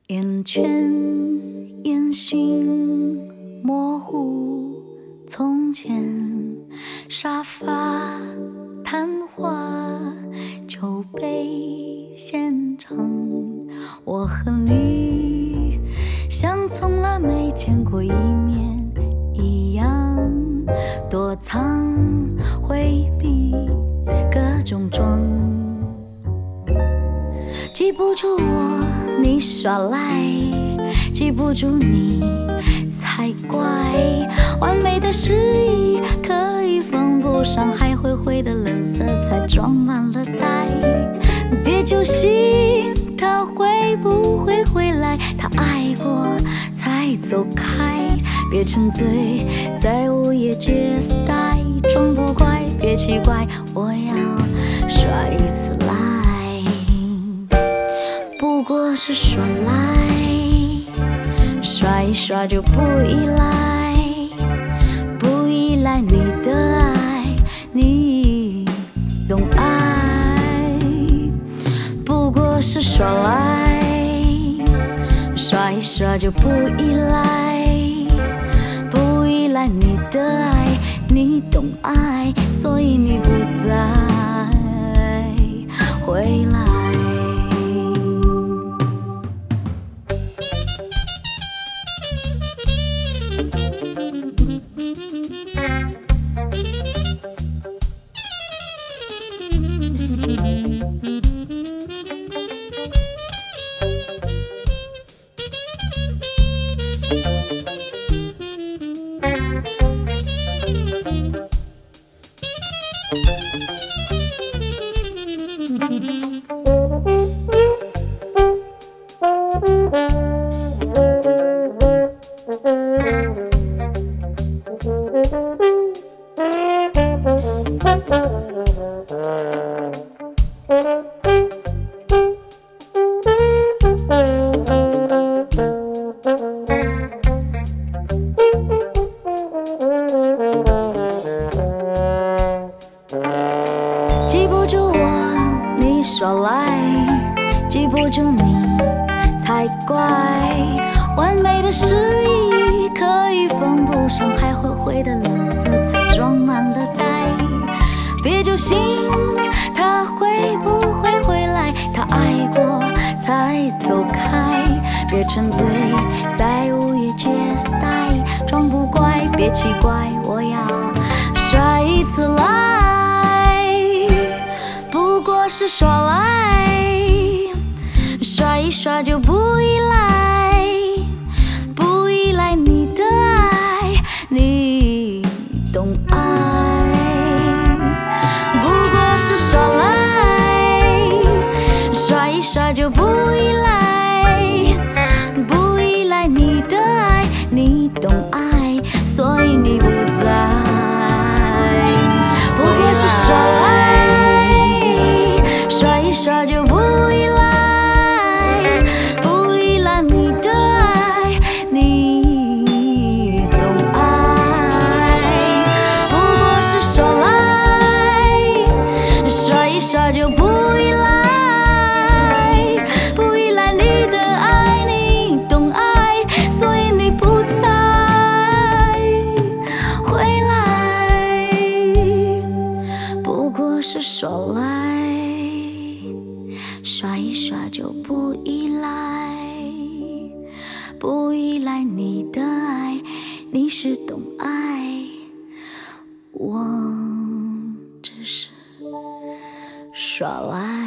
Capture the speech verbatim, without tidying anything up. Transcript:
烟圈烟熏模糊从前，沙发谈话酒杯现场，我和你像从来没见过一面一样，躲藏回避各种装，记不住我你耍赖，记不住你才怪，完美的诗意可以缝不上，还灰灰的垃圾才装满了袋，别揪心他会不会回来，他爱过才走开，别沉醉在午夜街 style， 装不乖别奇怪，我要耍一次赖，不过是耍赖，耍一耍就不依赖，不依赖你的爱，你懂爱，不过是耍赖，耍一耍就不依赖，不依赖你的爱，你懂爱，所以你不再回来。记不住我你耍赖，记不住你才怪，完美的诗意可以缝不上，还灰灰的垃圾才装满了袋，别揪心他会不会回来，他爱过才走开，别沉醉在午夜街 style， 装不乖别奇怪，我要耍一次赖，不过是耍赖，耍一耍就不依赖，不依赖你的爱，你懂爱，不过是耍赖，耍一耍就不依赖，不依赖你的爱，你懂爱，所以你不在，不过是耍赖，耍一耍就不依赖，不依赖你的爱，你懂爱，不过是耍赖，耍一耍就不依赖，不依赖你的爱，你懂爱，所以你不再回来，不过是耍赖，耍一耍就不依赖，不依赖你的爱，你是懂爱，我只是耍赖。